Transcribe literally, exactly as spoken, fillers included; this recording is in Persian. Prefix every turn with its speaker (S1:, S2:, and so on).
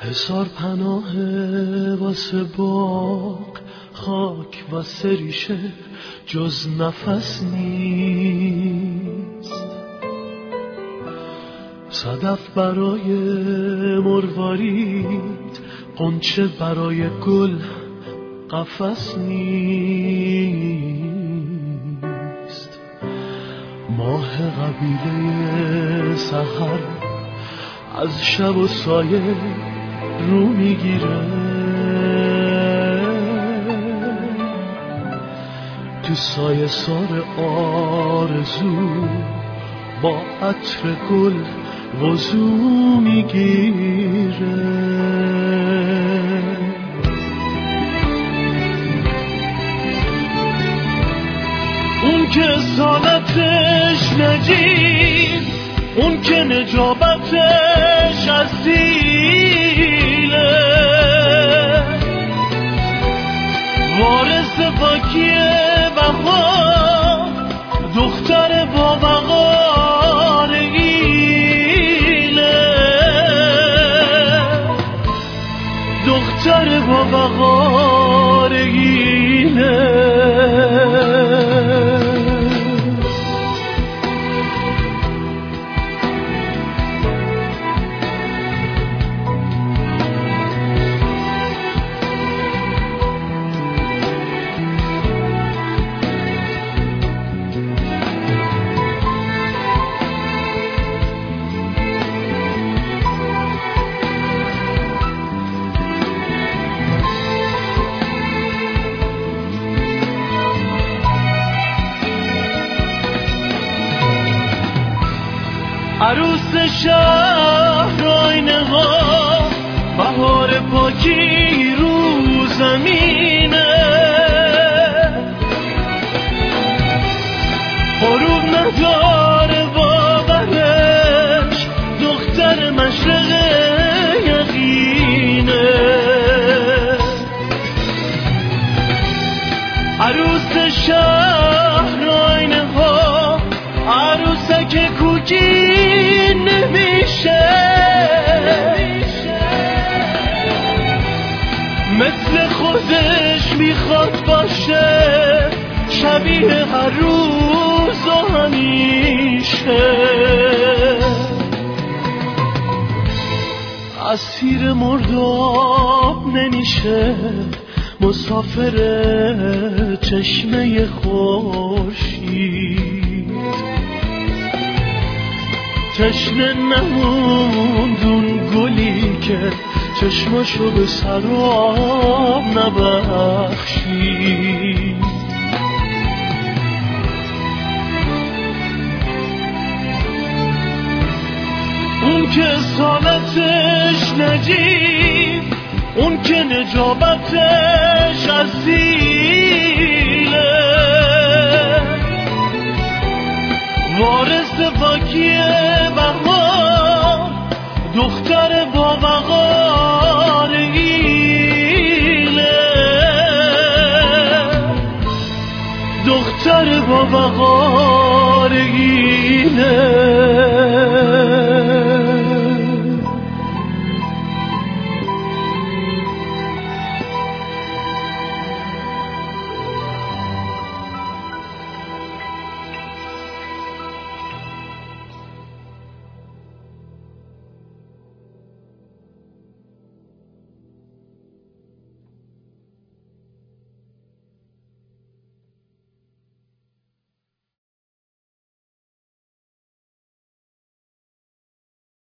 S1: هزار پناه واسه باغ، خاک واسه ریشه جز نفس نیست. صدف برای مروارید، غنچه برای گل قفس نیست. ماه قبیله سحر از شب و سایه رو میگیره، تو سایه سار آرزو با عطر گل وضو میگیره. اون که سالتش نجیب، اون که نجابتش اصیله، وارث پاکی بها، دختر با وقار ایله، دختر با وقار ایله. عروس شهر آینه ها، بهار پاکی رو زمینه، غروب نداره باورش، دختر مشرق یقینه. عروس شهر آینه ها، عروسک کوکی نمیشه، مثل خودش میخواد باشه، شبیه هر روز و همیشه. اسیر مرداب نمیشه، مسافر چشمه خورشید، تشنه نموند اون گلی که چشماشو به سراب نبخشید. اون که سالتش نجیب، اون که نجابتش اصیله، وارث پاکیه